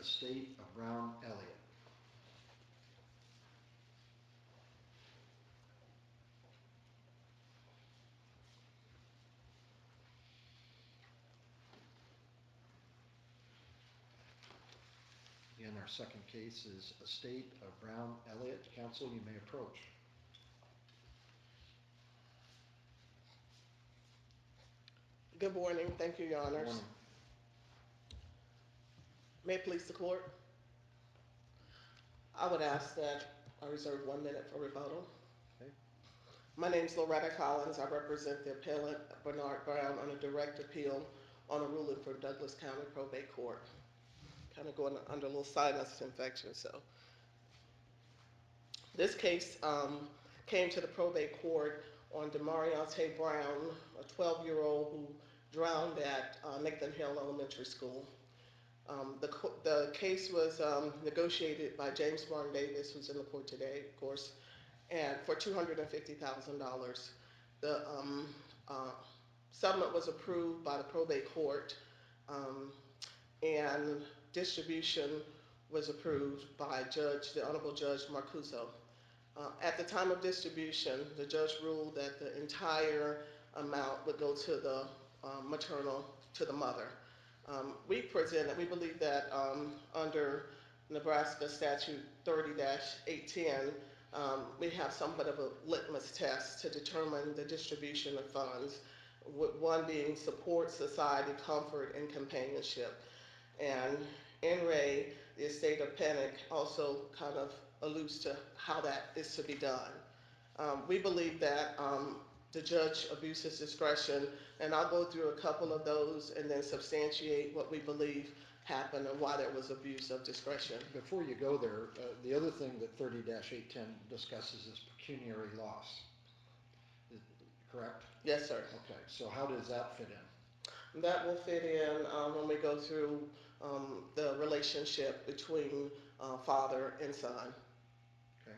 estate of Brown Elliott. Again, our second case is estate of Brown Elliott. Counsel, you may approach. Good morning. Thank you, Your Honors. Morning. May it please the court? I would ask that I reserve 1 minute for rebuttal. Okay. My name is Loretta Collins. I represent the appellant Bernard Brown on a direct appeal on a ruling from Douglas County Probate Court. Kind of going under a little sinus infection, so. This case came to the probate court on Demarionte Brown, a 12-year-old who drowned at Nathan Hill Elementary School. The case was negotiated by James Martin Davis, who's in the court today, of course, and for $250,000. The settlement was approved by the probate court, and distribution was approved by the Honorable Judge Marcuso. At the time of distribution, the judge ruled that the entire amount would go to the to the mother. We believe that under Nebraska Statute 30-810, we have somewhat of a litmus test to determine the distribution of funds, one being support, society, comfort, and companionship. And NRA, the estate of Penick, also kind of alludes to how that is to be done. We believe that the judge abused his discretion, and I'll go through a couple of those and then substantiate what we believe happened and why there was abuse of discretion. Before you go there, the other thing that 30-810 discusses is pecuniary loss. Correct? Yes, sir. Okay, so how does that fit in? That will fit in when we go through the relationship between father and son. Okay.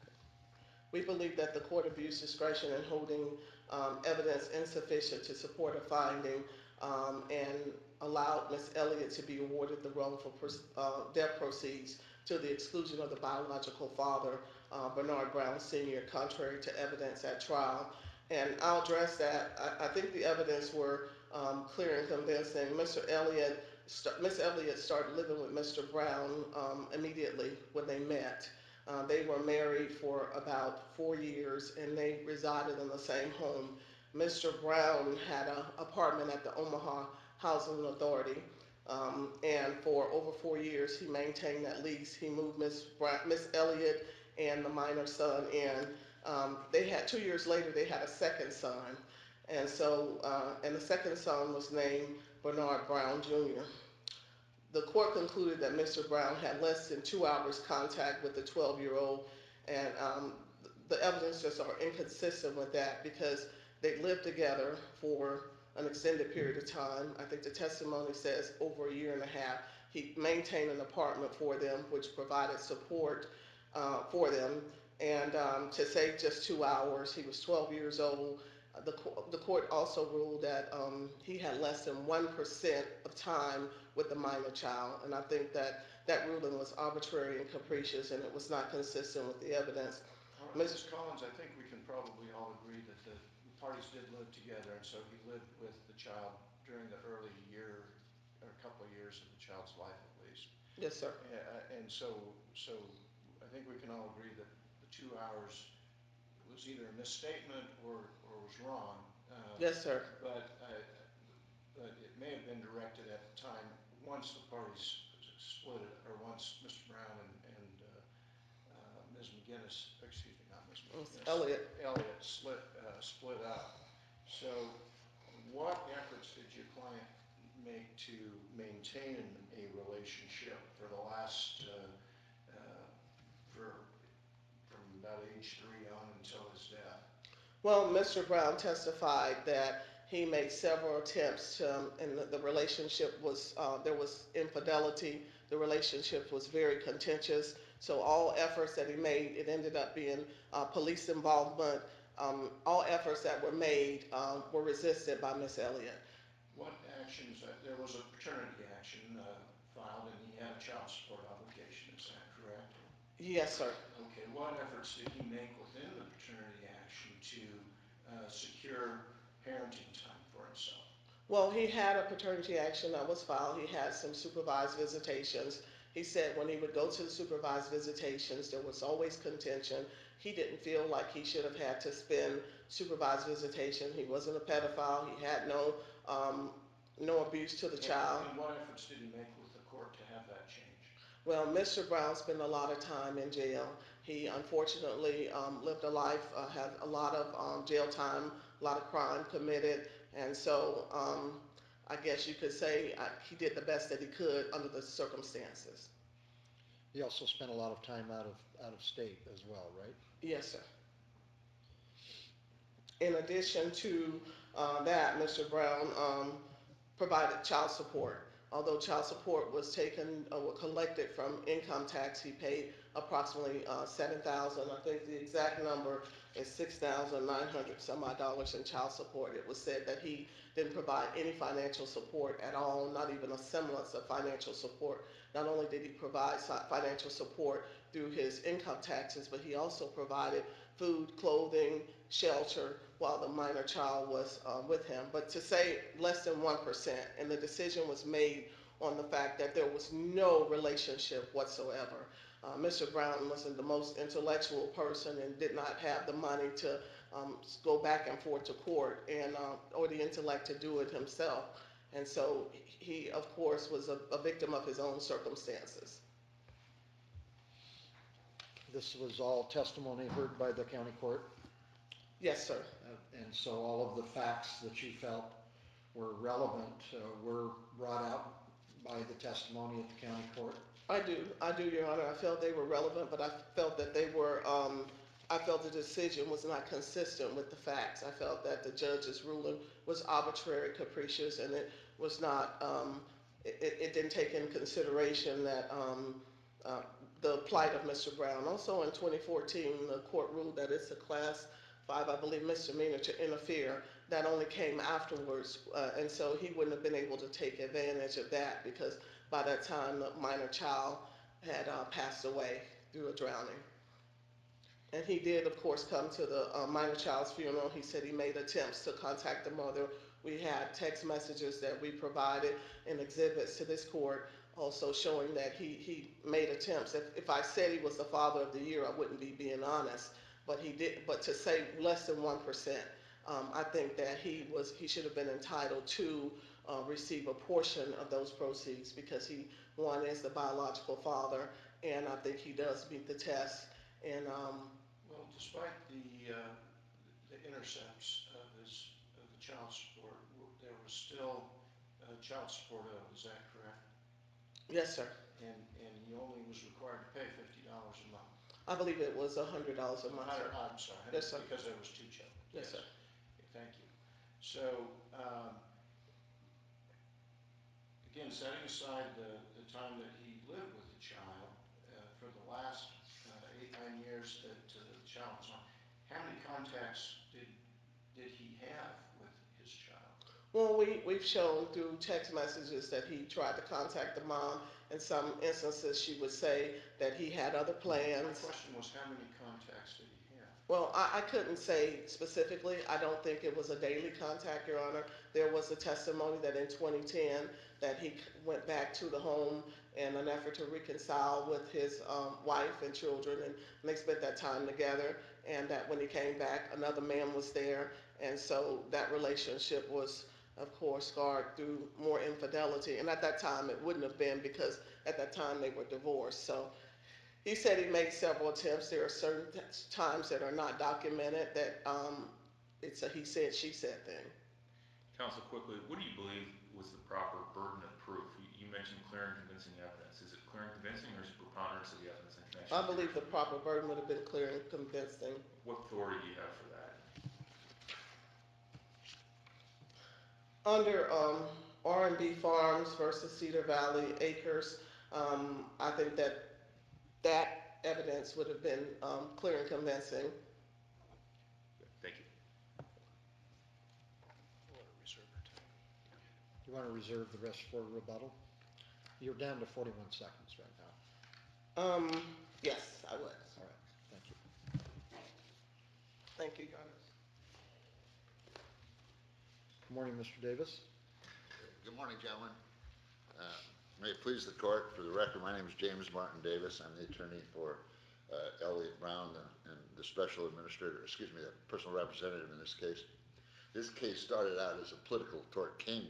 We believe that the court abused discretion in holding evidence insufficient to support a finding and allowed Ms. Elliott to be awarded the wrongful death proceeds to the exclusion of the biological father, Bernard Brown Sr., contrary to evidence at trial. And I'll address that. I think the evidence were clear and convincing. Ms. Elliott started living with Mr. Brown immediately when they met. They were married for about 4 years, and they resided in the same home. Mr. Brown had an apartment at the Omaha Housing Authority, and for over 4 years he maintained that lease. He moved Miss Elliott and the minor son in. They had 2 years later they had a second son, and so and the second son was named Bernard Brown Jr. The court concluded that Mr. Brown had less than 2 hours contact with the 12-year-old, and the evidence just are inconsistent with that because they lived together for an extended period of time. I think the testimony says over 1.5 years. He maintained an apartment for them, which provided support for them. And to say just 2 hours, he was 12 years old. The court also ruled that he had less than 1% of time with the minor child, and I think that that ruling was arbitrary and capricious, and it was not consistent with the evidence. Mrs. Collins, I think we can probably all agree that the parties did live together, and so he lived with the child during the early year, or a couple of years of the child's life at least. Yes, sir. And so I think we can all agree that the 2 hours was either a misstatement or was wrong. Yes, sir. But it may have been directed at the time once the parties split it, or once Mr. Brown and Ms. McGinnis, excuse me, not Ms. McGinnis, Elliott split up. So what efforts did your client make to maintain a relationship for the last, from about age 3 on until his death? Well, Mr. Brown testified that he made several attempts and the relationship was, there was infidelity. The relationship was very contentious. So all efforts that he made, it ended up being police involvement. All efforts that were made were resisted by Miss Elliott. What actions, there was a paternity action filed, and he had a child support obligation, is that correct? Yes, sir. Okay, what efforts did he make within the paternity action to secure parenting time for himself? Well, he had a paternity action that was filed. He had some supervised visitations. He said when he would go to the supervised visitations, there was always contention. He didn't feel like he should have had to spend supervised visitation. He wasn't a pedophile. He had no abuse to the child. And what efforts did he make with the court to have that change? Well, Mr. Brown spent a lot of time in jail. He unfortunately lived a life, had a lot of jail time, a lot of crime committed, and so I guess you could say he did the best that he could under the circumstances. He also spent a lot of time out of state as well, right? Yes, sir. In addition to that, Mr. Brown provided child support. Although child support was taken or collected from income tax, he paid approximately $7,000. I think the exact number is $6,900 some odd dollars in child support. It was said that he didn't provide any financial support at all, not even a semblance of financial support. Not only did he provide financial support through his income taxes, but he also provided food, clothing, shelter while the minor child was with him. But to say less than 1%, and the decision was made on the fact that there was no relationship whatsoever. Mr. Brown wasn't the most intellectual person and did not have the money to go back and forth to court and or the intellect to do it himself. And so he, of course, was a victim of his own circumstances. This was all testimony heard by the county court? Yes, sir. And so all of the facts that you felt were relevant were brought out by the testimony at the county court? I do, Your Honor. I felt they were relevant, but I felt that they were, I felt the decision was not consistent with the facts. I felt that the judge's ruling was arbitrary, capricious, and it was not, it didn't take into consideration that the plight of Mr. Brown. Also in 2014, the court ruled that it's a class 5, I believe, misdemeanor to interfere. That only came afterwards, and so he wouldn't have been able to take advantage of that because by that time the minor child had passed away through a drowning. And he did, of course, come to the minor child's funeral. He said he made attempts to contact the mother. We had text messages that we provided and exhibits to this court also showing that he made attempts. If I said he was the father of the year, I wouldn't be being honest. But he did. But to say less than 1%, I think that he should have been entitled to receive a portion of those proceeds because he, one, is the biological father, and I think he does meet the test. And well, despite the intercepts of the child support, there was still child support owed. Is that correct? yes, sir. And he only was required to pay $50 a month. I believe it was $100 a month, sir. I'm sorry. Yes, sir. Because there was 2 children. Yes, sir. Okay, thank you. So, again, setting aside the time that he lived with the child, for the last 8, 9 years that the child was on, how many contacts did he have with his child? Well, we've shown through text messages that he tried to contact the mom. In some instances, she would say that he had other plans. My question was, how many contacts did he have? Well, I couldn't say specifically. I don't think it was a daily contact, Your Honor. There was a testimony that in 2010 that he went back to the home in an effort to reconcile with his wife and children, and they spent that time together, and that when he came back, another man was there, and so that relationship was, of course, scarred through more infidelity. And at that time, it wouldn't have been because at that time they were divorced. So he said he made several attempts. There are certain times that are not documented that it's a he said, she said thing. Counsel, quickly, what do you believe was the proper burden of proof? You mentioned clear and convincing evidence. Is it clear and convincing or is it preponderance of the evidence in connection? I believe the proper burden would have been clear and convincing. What authority do you have for that? Under R&B Farms versus Cedar Valley Acres, I think that evidence would have been clear and convincing. Thank you. You want to reserve the rest for rebuttal? You're down to 41 seconds right now. Yes, I would. All right, thank you. Thank you, Your Honor. Good morning, Mr. Davis. Good morning, gentlemen. May it please the court, for the record, my name is James Martin Davis. I'm the attorney for Elliott Brown and the special administrator, the personal representative in this case. This case started out as a political tort claim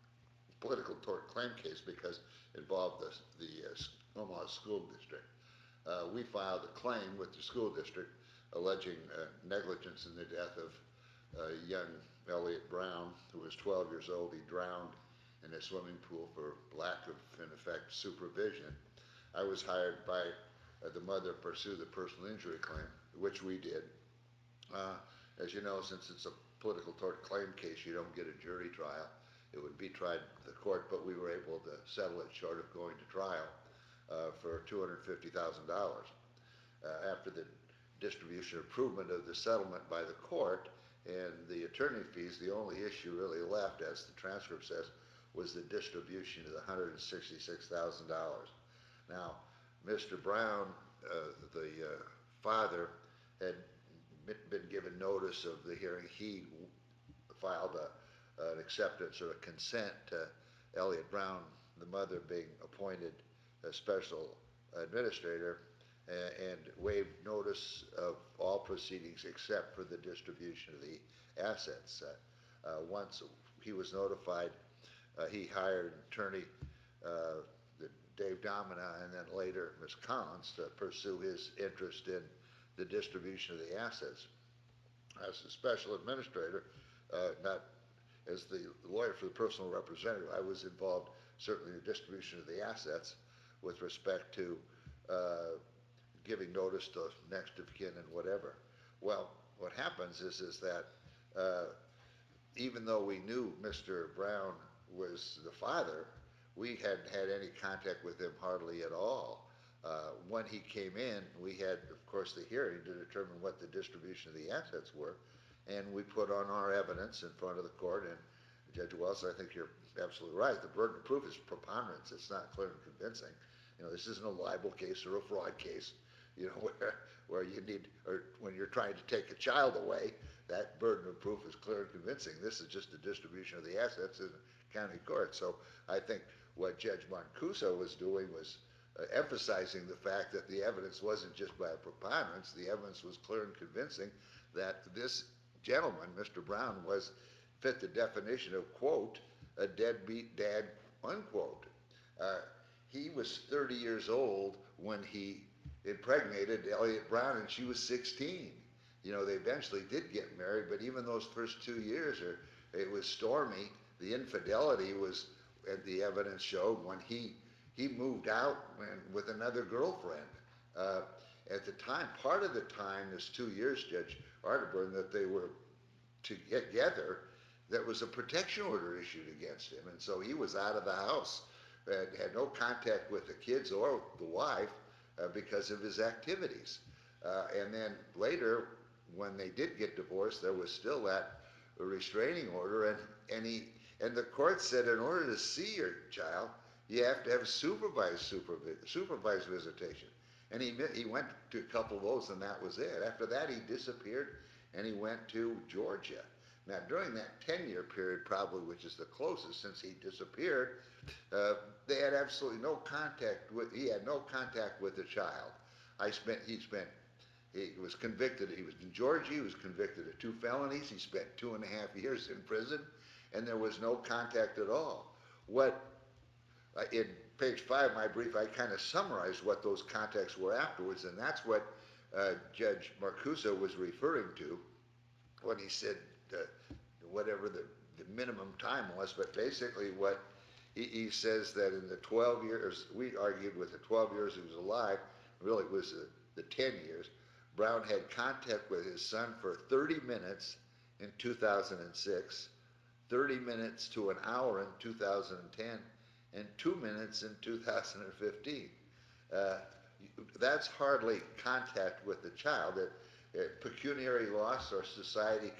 case because it involved the Omaha School District. We filed a claim with the school district alleging negligence in the death of young Elliott Brown, who was 12 years old. He drowned in a swimming pool for lack of, in effect, supervision. I was hired by the mother to pursue the personal injury claim, which we did. As you know, since it's a political tort claim case, you don't get a jury trial. It would be tried in the court, but we were able to settle it short of going to trial for $250,000. After the distribution improvement of the settlement by the court and the attorney fees, the only issue really left, as the transcript says, was the distribution of the $166,000. Now, Mr. Brown, the father, had been given notice of the hearing. He filed an acceptance or a consent to Elliott Brown, the mother, being appointed a special administrator, and waived notice of all proceedings except for the distribution of the assets. Once he was notified, he hired an attorney, Dave Domina, and then later Ms. Collins, to pursue his interest in the distribution of the assets. As a special administrator, not as the lawyer for the personal representative, I was involved certainly in the distribution of the assets with respect to giving notice to next of kin and whatever. Well, what happens is that even though we knew Mr. Brown was the father, we hadn't had any contact with him hardly at all. When he came in, we had, of course, the hearing to determine what the distribution of the assets were, and we put on our evidence in front of the court. And Judge Wells, I think you're absolutely right. The burden of proof is preponderance. It's not clear and convincing. You know, this isn't a libel case or a fraud case, you know, where you need, or when you're trying to take a child away, that burden of proof is clear and convincing. This is just a distribution of the assets in county court. So I think what Judge Mancuso was doing was emphasizing the fact that the evidence wasn't just by a preponderance. The evidence was clear and convincing that this gentleman, Mr. Brown, fit the definition of, quote, a deadbeat dad, unquote. He was 30 years old when he impregnated Elliott Brown, and she was 16. You know, they eventually did get married, but even those first 2 years, it was stormy. The infidelity was, the evidence showed, when he moved out with another girlfriend. At the time, part of the time, this 2 years, Judge Arterburn, that they were together, there was a protection order issued against him, and so he was out of the house, had no contact with the kids or the wife because of his activities. And then later, when they did get divorced, there was still that restraining order, and the court said in order to see your child, you have to have supervised visitation. And he went to a couple of those, and that was it. After that, he disappeared, and he went to Georgia. Now, during that 10-year period, probably, which is the closest since he disappeared, they had absolutely no contact with. He had no contact with the child. He was convicted. He was in Georgia. He was convicted of 2 felonies. He spent 2.5 years in prison, and there was no contact at all. In page 5 of my brief, I kind of summarized what those contacts were afterwards, and that's what Judge Mancuso was referring to when he said whatever the minimum time was. But basically what he says that in the 12 years, we argued with the 12 years he was alive, really it was the 10 years, Brown had contact with his son for 30 minutes in 2006, 30 minutes to an hour in 2010, and 2 minutes in 2015. That's hardly contact with the child. Pecuniary loss or society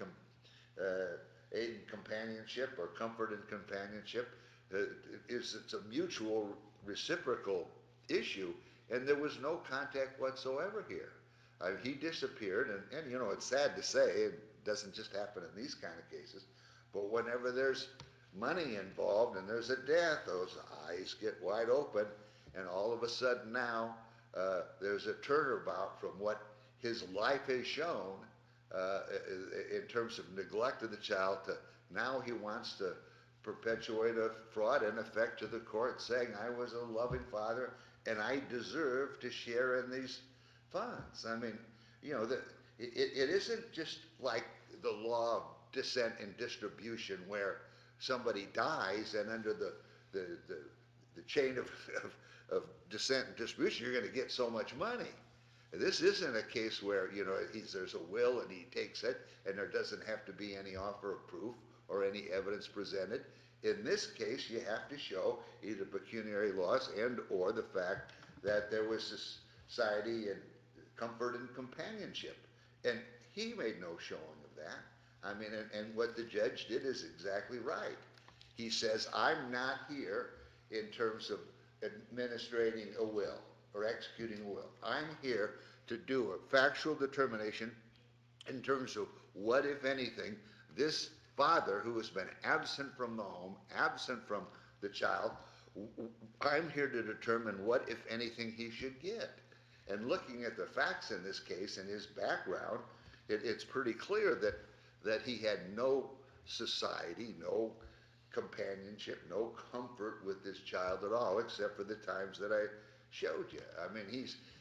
aid and companionship or comfort and companionship, it's a mutual reciprocal issue, and there was no contact whatsoever here. He disappeared, and you know, it's sad to say, it doesn't just happen in these kind of cases, but whenever there's money involved and there's a death, those eyes get wide open, and all of a sudden now there's a turnabout from what his life has shown in terms of neglect of the child to now he wants to perpetuate a fraud in effect to the court, saying I was a loving father and I deserve to share in these funds. I mean, you know, it isn't just like the law of descent and distribution where somebody dies and under the chain of descent and distribution you're going to get so much money. This isn't a case where, you know, there's a will and he takes it and there doesn't have to be any offer of proof or any evidence presented. In this case, you have to show either pecuniary loss and or the fact that there was society and comfort and companionship. And he made no showing of that. I mean, and what the judge did is exactly right. He says, I'm not here in terms of administrating a will or executing a will. I'm here to do a factual determination in terms of what, if anything, this father who has been absent from the home, absent from the child, I'm here to determine what, if anything, he should get. And looking at the facts in this case and his background, it's pretty clear that he had no society, no companionship, no comfort with this child at all, except for the times that I showed you. I mean,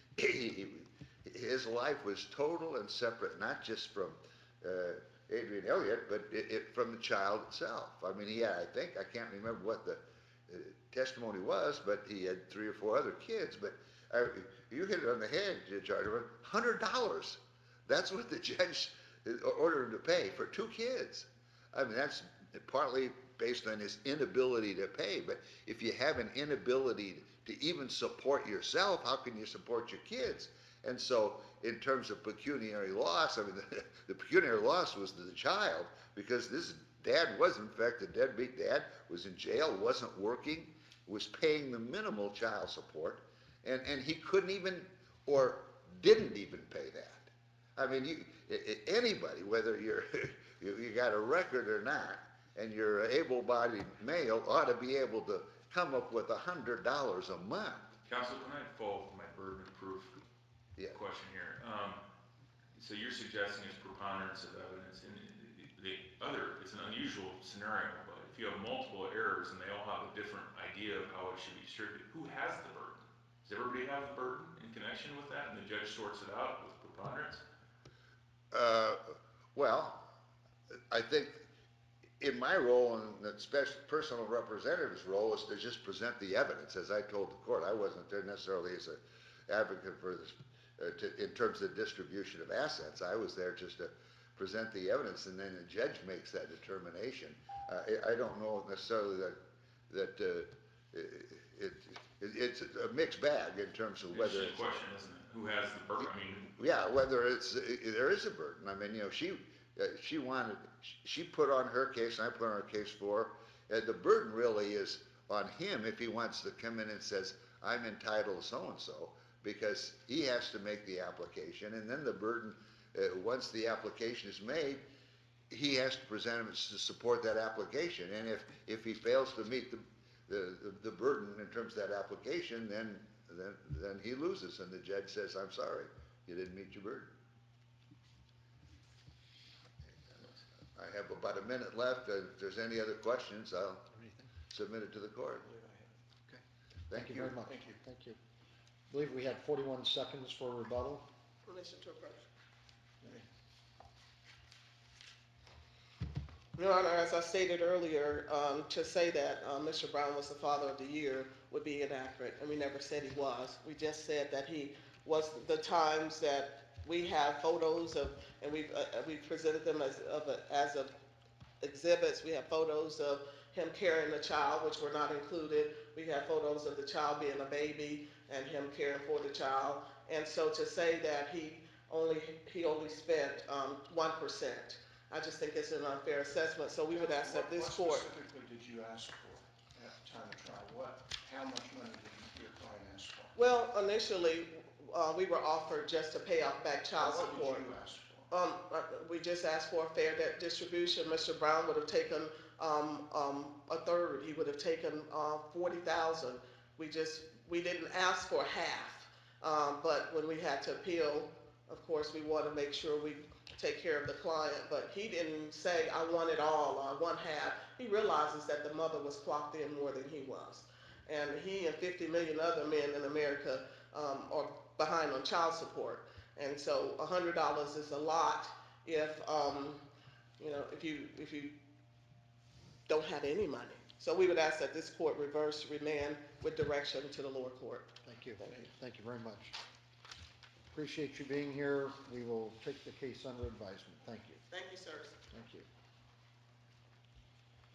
his life was total and separate, not just from Adrienne Elliott, but from the child itself. I mean, he had, I can't remember what the testimony was, but he had 3 or 4 other kids. But you hit it on the head, Judge Hardiman, $100. That's what the judge ordered him to pay for 2 kids. I mean, that's partly based on his inability to pay. But if you have an inability to even support yourself, how can you support your kids? And so in terms of pecuniary loss, I mean, the pecuniary loss was to the child because this dad was, in fact, a deadbeat dad, was in jail, wasn't working, was paying the minimal child support, and he couldn't even or didn't even pay that. I mean, anybody, whether you got a record or not, and you're an able-bodied male, ought to be able to come up with $100 a month. Counsel, can I follow up with my burden of proof question here? So you're suggesting it's preponderance of evidence, and it's an unusual scenario, but if you have multiple errors and they all have a different idea of how it should be distributed, who has the burden? Does everybody have the burden in connection with that, and the judge sorts it out with preponderance? Well, I think in my role and the special personal representative's role is to just present the evidence. As I told the court, I wasn't there necessarily as an advocate for this in terms of distribution of assets. I was there just to present the evidence, and then the judge makes that determination. I don't know necessarily that it's a mixed bag in terms of whether it's a question, isn't it? Who has the burden? I mean, yeah, whether there is a burden. I mean, you know, she put on her case, and I put on her case for her. The burden really is on him if he wants to come in and says, I'm entitled to so-and-so, because he has to make the application, and then the burden, once the application is made, he has to present him to support that application. And if he fails to meet the burden in terms of that application, then he loses, and the judge says, I'm sorry, you didn't meet your burden. I have about a minute left. If there's any other questions, I'll submit it to the court. Okay. Thank you. Very much. Thank you. Thank you. I believe we had 41 seconds for rebuttal. Permission to approach. Your Honor, as I stated earlier, to say that Mr. Brown was the father of the year would be inaccurate, and we never said he was. We just said that he was the times that we have photos of, and we presented them as exhibits. We have photos of him carrying the child, which were not included. We have photos of the child being a baby and him caring for the child. And so to say that he only spent 1%, I just think it's an unfair assessment. So we would ask that this court. What specifically did you ask for at the time of trial? How much money did you Well, initially, we were offered just to pay off back child What support. did you ask for? We just asked for a fair debt distribution. Mr. Brown would have taken, a third. He would have taken, 40,000. We didn't ask for half. But when we had to appeal, of course, we want to make sure we take care of the client. But he didn't say, I want it all, or I want half. He realizes that the mother was clocked in more than he was. And he and 50 million other men in America, are behind on child support. And so $100 is a lot if, if you don't have any money. So we would ask that this court reverse remand with direction to the lower court. Thank you. Thank you very much. Appreciate you being here. We will take the case under advisement. Thank you. Thank you, sir. Thank you.